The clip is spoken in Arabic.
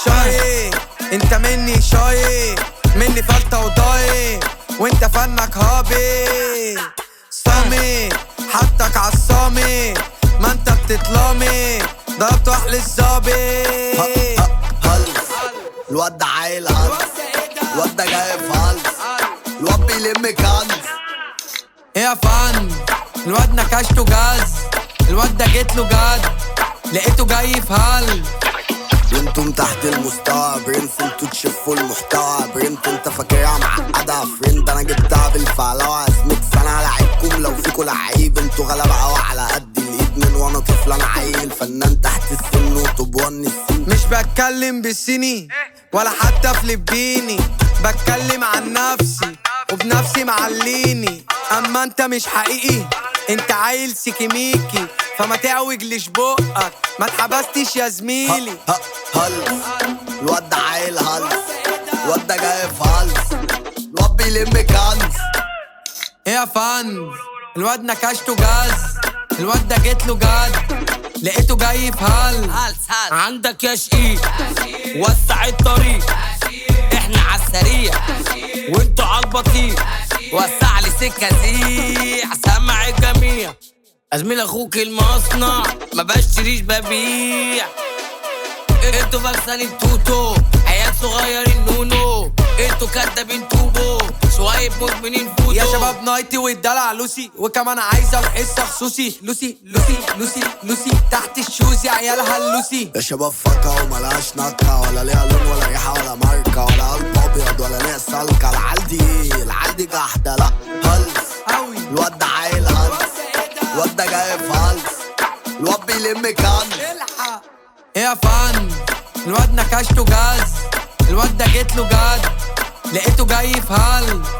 شاي انت مني شاي، مني فلتة وضاي وانت فنك هابي صامي حطك عالصامي، ما انت بتطلامي ضربت واحل الظابي. الواد ده عايل هلس، الواد ده جاي في هلس، الواد بيلم كنز. ايه يا فن الواد نكشته جاز، الواد ده جيتله جد لقيته جاي في هل. وانتم تحت المستوى برنس، انتوا تشفوا المحتوى برنت. انت فاكرها معقدة فريند، انا جبتها بالفعلوة. اسمك سنة لعيبكم لو فيكوا لعيب، انتوا غلبة اوي على قد الايد. من وانا طفل انا عيل فنان تحت السن وطب ون السن. مش بتكلم بالصيني ولا حتى فلبيني، بتكلم عن نفسي وبنفسي معليني. اما انت مش حقيقي، انت عيل سيكيميكي، فما تعوجليش بقك ما اتحبستش يا زميلي. هلس الواد ده عايل هلس، الواد ده جاي في هلس، الواد بيلم كنز. ايه يا فن الواد نكشته جاز، الواد ده جيتله جد لقيته جاي في هل. عندك يا شقيق وسع الطريق، احنا عالسريع وانتوا عالبطيء. وسع لي سكة زيع سمع الجميع. ازميل اخوك المصنع ما بشتريش ببيع. انتوا فاكسان التوتو عيال صغيرين نونو، انتوا كدابين توبو شوية مدمنين فوتو. يا شباب نايتي والدلع لوسي، وكمان عايزة الحصة خصوصي. لوسي لوسي لوسي لوسي تحت الشوزي عيالها اللوسي. يا شباب فكة وملهاش نكة، ولا ليها لون ولا ريحة ولا ماركة، ولا قلب ابيض ولا ليها سلكة. العيال دي ايه؟ العيال دي جحدة لا هلس اوي. الواد ده عايل هلس، الواد ده جاي في هلس، الواد بيلم كنز. ايه يا فن الواد نكشته جاز، الواد ده جيتله جد لقيته جاي في هل.